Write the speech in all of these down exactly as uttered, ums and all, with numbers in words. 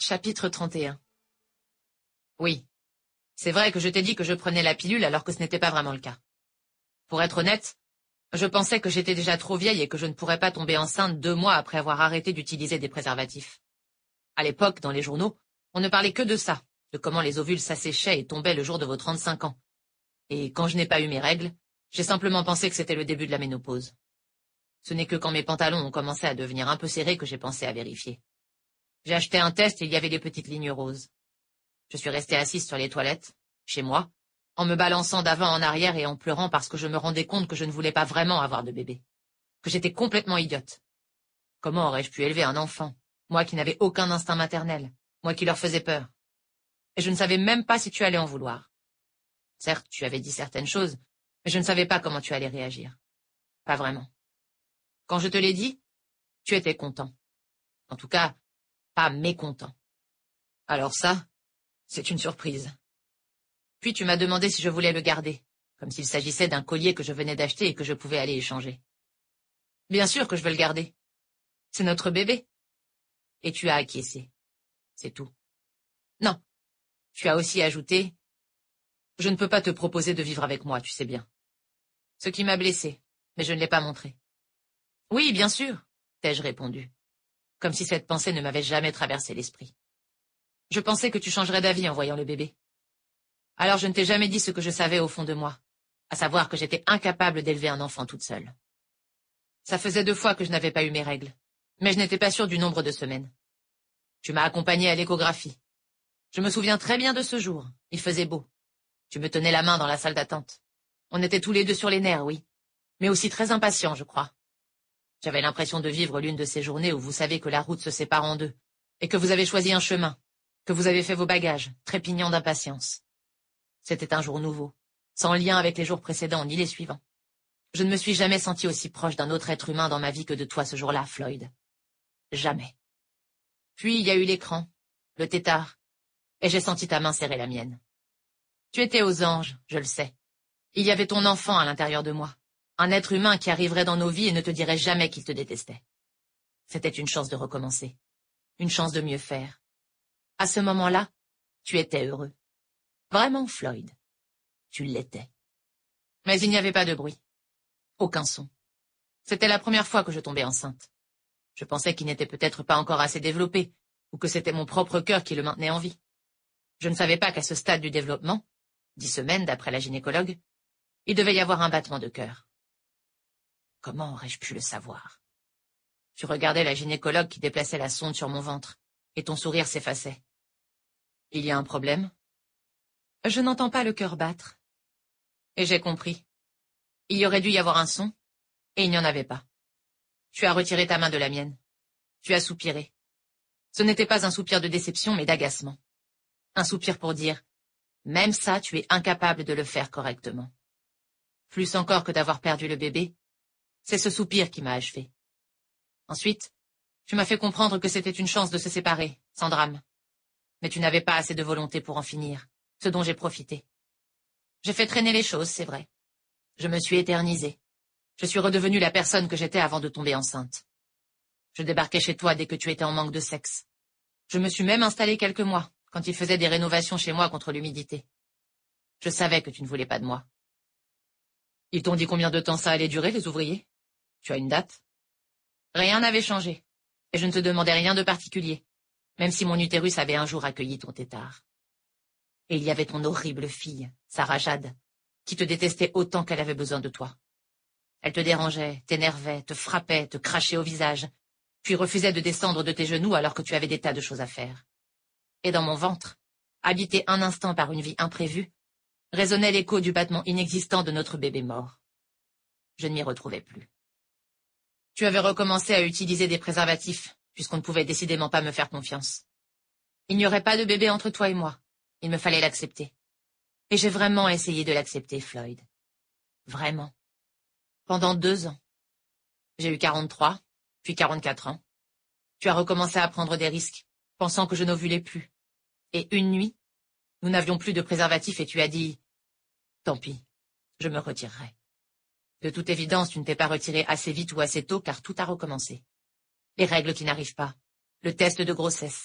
Chapitre trente et un. Oui, c'est vrai que je t'ai dit que je prenais la pilule alors que ce n'était pas vraiment le cas. Pour être honnête, je pensais que j'étais déjà trop vieille et que je ne pourrais pas tomber enceinte deux mois après avoir arrêté d'utiliser des préservatifs. À l'époque, dans les journaux, on ne parlait que de ça, de comment les ovules s'asséchaient et tombaient le jour de vos trente-cinq ans. Et quand je n'ai pas eu mes règles, j'ai simplement pensé que c'était le début de la ménopause. Ce n'est que quand mes pantalons ont commencé à devenir un peu serrés que j'ai pensé à vérifier. J'ai acheté un test et il y avait des petites lignes roses. Je suis restée assise sur les toilettes, chez moi, en me balançant d'avant en arrière et en pleurant parce que je me rendais compte que je ne voulais pas vraiment avoir de bébé, que j'étais complètement idiote. Comment aurais-je pu élever un enfant, moi qui n'avais aucun instinct maternel, moi qui leur faisais peur? Et je ne savais même pas si tu allais en vouloir. Certes, tu avais dit certaines choses, mais je ne savais pas comment tu allais réagir. Pas vraiment. Quand je te l'ai dit, tu étais content. En tout cas, pas mécontent. Alors ça, c'est une surprise. Puis tu m'as demandé si je voulais le garder, comme s'il s'agissait d'un collier que je venais d'acheter et que je pouvais aller échanger. Bien sûr que je veux le garder. C'est notre bébé. Et tu as acquiescé. C'est tout. Non. Tu as aussi ajouté « Je ne peux pas te proposer de vivre avec moi, tu sais bien. » Ce qui m'a blessé, mais je ne l'ai pas montré. « Oui, bien sûr, » t'ai-je répondu, comme si cette pensée ne m'avait jamais traversé l'esprit. Je pensais que tu changerais d'avis en voyant le bébé. Alors je ne t'ai jamais dit ce que je savais au fond de moi, à savoir que j'étais incapable d'élever un enfant toute seule. Ça faisait deux fois que je n'avais pas eu mes règles, mais je n'étais pas sûre du nombre de semaines. Tu m'as accompagnée à l'échographie. Je me souviens très bien de ce jour, il faisait beau. Tu me tenais la main dans la salle d'attente. On était tous les deux sur les nerfs, oui, mais aussi très impatients, je crois. J'avais l'impression de vivre l'une de ces journées où vous savez que la route se sépare en deux, et que vous avez choisi un chemin, que vous avez fait vos bagages, trépignant d'impatience. C'était un jour nouveau, sans lien avec les jours précédents ni les suivants. Je ne me suis jamais sentie aussi proche d'un autre être humain dans ma vie que de toi ce jour-là, Floyd. Jamais. Puis il y a eu l'écran, le tétard, et j'ai senti ta main serrer la mienne. Tu étais aux anges, je le sais. Il y avait ton enfant à l'intérieur de moi, un être humain qui arriverait dans nos vies et ne te dirait jamais qu'il te détestait. C'était une chance de recommencer, une chance de mieux faire. À ce moment-là, tu étais heureux. Vraiment, Floyd. Tu l'étais. Mais il n'y avait pas de bruit. Aucun son. C'était la première fois que je tombais enceinte. Je pensais qu'il n'était peut-être pas encore assez développé, ou que c'était mon propre cœur qui le maintenait en vie. Je ne savais pas qu'à ce stade du développement, dix semaines d'après la gynécologue, il devait y avoir un battement de cœur. Comment aurais-je pu le savoir? Tu regardais la gynécologue qui déplaçait la sonde sur mon ventre, et ton sourire s'effaçait. Il y a un problème? Je n'entends pas le cœur battre. Et j'ai compris. Il y aurait dû y avoir un son, et il n'y en avait pas. Tu as retiré ta main de la mienne. Tu as soupiré. Ce n'était pas un soupir de déception, mais d'agacement. Un soupir pour dire « Même ça, tu es incapable de le faire correctement. » Plus encore que d'avoir perdu le bébé, c'est ce soupir qui m'a achevé. Ensuite, tu m'as fait comprendre que c'était une chance de se séparer, sans drame. Mais tu n'avais pas assez de volonté pour en finir, ce dont j'ai profité. J'ai fait traîner les choses, c'est vrai. Je me suis éternisée. Je suis redevenue la personne que j'étais avant de tomber enceinte. Je débarquais chez toi dès que tu étais en manque de sexe. Je me suis même installée quelques mois, quand il faisait des rénovations chez moi contre l'humidité. Je savais que tu ne voulais pas de moi. Ils t'ont dit combien de temps ça allait durer, les ouvriers? Tu as une date? Rien n'avait changé, et je ne te demandais rien de particulier, même si mon utérus avait un jour accueilli ton tétard. Et il y avait ton horrible fille, Sarah Jade, qui te détestait autant qu'elle avait besoin de toi. Elle te dérangeait, t'énervait, te frappait, te crachait au visage, puis refusait de descendre de tes genoux alors que tu avais des tas de choses à faire. Et dans mon ventre, habité un instant par une vie imprévue, résonnait l'écho du battement inexistant de notre bébé mort. Je ne m'y retrouvais plus. Tu avais recommencé à utiliser des préservatifs, puisqu'on ne pouvait décidément pas me faire confiance. Il n'y aurait pas de bébé entre toi et moi. Il me fallait l'accepter. Et j'ai vraiment essayé de l'accepter, Floyd. Vraiment. Pendant deux ans. J'ai eu quarante-trois, puis quarante-quatre ans. Tu as recommencé à prendre des risques, pensant que je n'ovulais plus. Et une nuit, nous n'avions plus de préservatifs et tu as dit « Tant pis, je me retirerai ». De toute évidence, tu ne t'es pas retiré assez vite ou assez tôt car tout a recommencé. Les règles qui n'arrivent pas, le test de grossesse,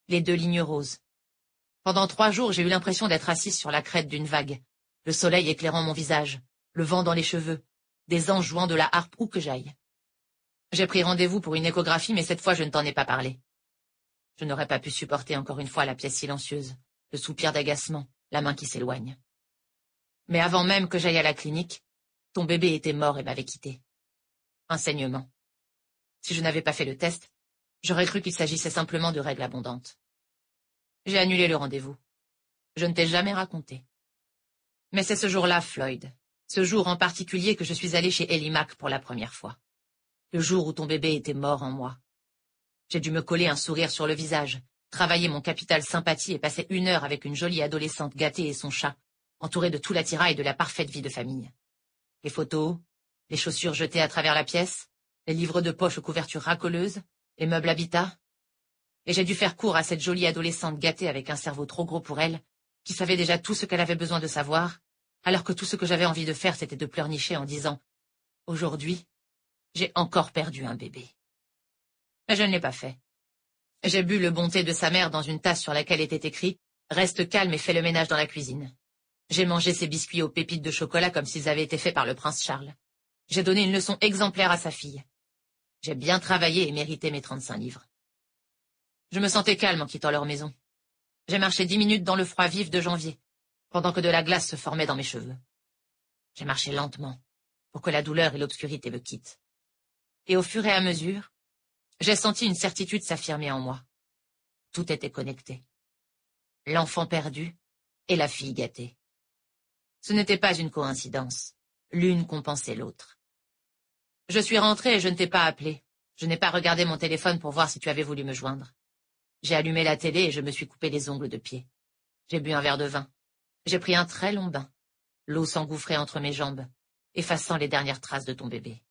les deux lignes roses. Pendant trois jours, j'ai eu l'impression d'être assise sur la crête d'une vague, le soleil éclairant mon visage, le vent dans les cheveux, des anges jouant de la harpe où que j'aille. J'ai pris rendez-vous pour une échographie, mais cette fois je ne t'en ai pas parlé. Je n'aurais pas pu supporter encore une fois la pièce silencieuse, le soupir d'agacement, la main qui s'éloigne. Mais avant même que j'aille à la clinique, ton bébé était mort et m'avait quitté. Un saignement. Si je n'avais pas fait le test, j'aurais cru qu'il s'agissait simplement de règles abondantes. J'ai annulé le rendez-vous. Je ne t'ai jamais raconté. Mais c'est ce jour-là, Floyd, ce jour en particulier que je suis allée chez Ellie Mac pour la première fois. Le jour où ton bébé était mort en moi. J'ai dû me coller un sourire sur le visage, travailler mon capital sympathie et passer une heure avec une jolie adolescente gâtée et son chat, entourée de tout l'attirail de la parfaite vie de famille. Les photos, les chaussures jetées à travers la pièce, les livres de poche aux couvertures racoleuses, les meubles habitat. Et j'ai dû faire court à cette jolie adolescente gâtée avec un cerveau trop gros pour elle, qui savait déjà tout ce qu'elle avait besoin de savoir, alors que tout ce que j'avais envie de faire, c'était de pleurnicher en disant « Aujourd'hui, j'ai encore perdu un bébé. » Mais je ne l'ai pas fait. J'ai bu le bon thé de sa mère dans une tasse sur laquelle était écrit « Reste calme et fais le ménage dans la cuisine ». J'ai mangé ses biscuits aux pépites de chocolat comme s'ils avaient été faits par le prince Charles. J'ai donné une leçon exemplaire à sa fille. J'ai bien travaillé et mérité mes trente-cinq livres. Je me sentais calme en quittant leur maison. J'ai marché dix minutes dans le froid vif de janvier, pendant que de la glace se formait dans mes cheveux. J'ai marché lentement, pour que la douleur et l'obscurité me quittent. Et au fur et à mesure, j'ai senti une certitude s'affirmer en moi. Tout était connecté. L'enfant perdu et la fille gâtée. Ce n'était pas une coïncidence. L'une compensait l'autre. Je suis rentrée et je ne t'ai pas appelé. Je n'ai pas regardé mon téléphone pour voir si tu avais voulu me joindre. J'ai allumé la télé et je me suis coupé les ongles de pied. J'ai bu un verre de vin. J'ai pris un très long bain. L'eau s'engouffrait entre mes jambes, effaçant les dernières traces de ton bébé.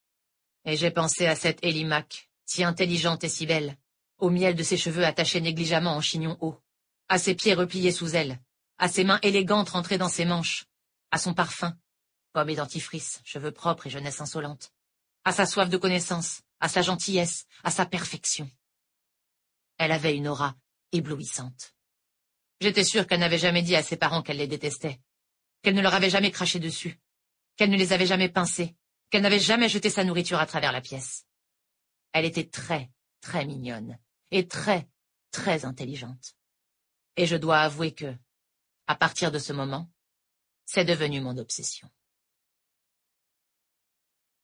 Et j'ai pensé à cette Ellie Mac, si intelligente et si belle, au miel de ses cheveux attachés négligemment en chignon haut, à ses pieds repliés sous elle, à ses mains élégantes rentrées dans ses manches, à son parfum, pomme et dentifrice, cheveux propres et jeunesse insolente, à sa soif de connaissance, à sa gentillesse, à sa perfection. Elle avait une aura éblouissante. J'étais sûre qu'elle n'avait jamais dit à ses parents qu'elle les détestait, qu'elle ne leur avait jamais craché dessus, qu'elle ne les avait jamais pincés, qu'elle n'avait jamais jeté sa nourriture à travers la pièce. Elle était très, très mignonne, et très, très intelligente. Et je dois avouer que, à partir de ce moment, c'est devenu mon obsession.